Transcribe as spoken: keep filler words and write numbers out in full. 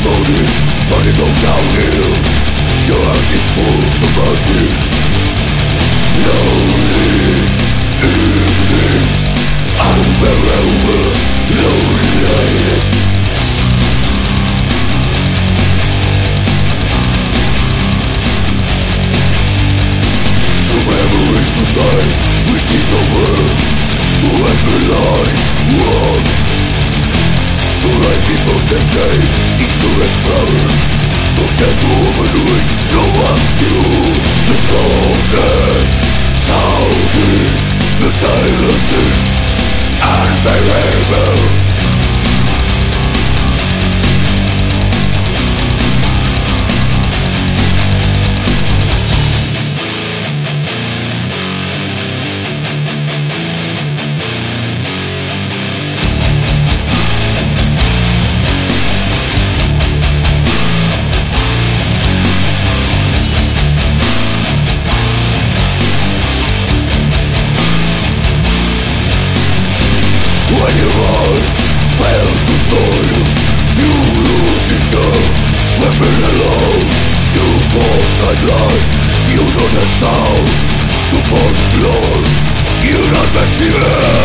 morning, but it go downhill. Your heart is full of mercy. Lonely evenings, unbearable loneliness. To memories, to times which is over. To every life once. To life before the day, incorrect flower. To chase womanhood, no one's you. The shoulder, sounding, the silence is unbearable. When your heart fell to soil, you looked into weapon alone. You walked sideline, you know that sound. To fall the floor, you not mercy.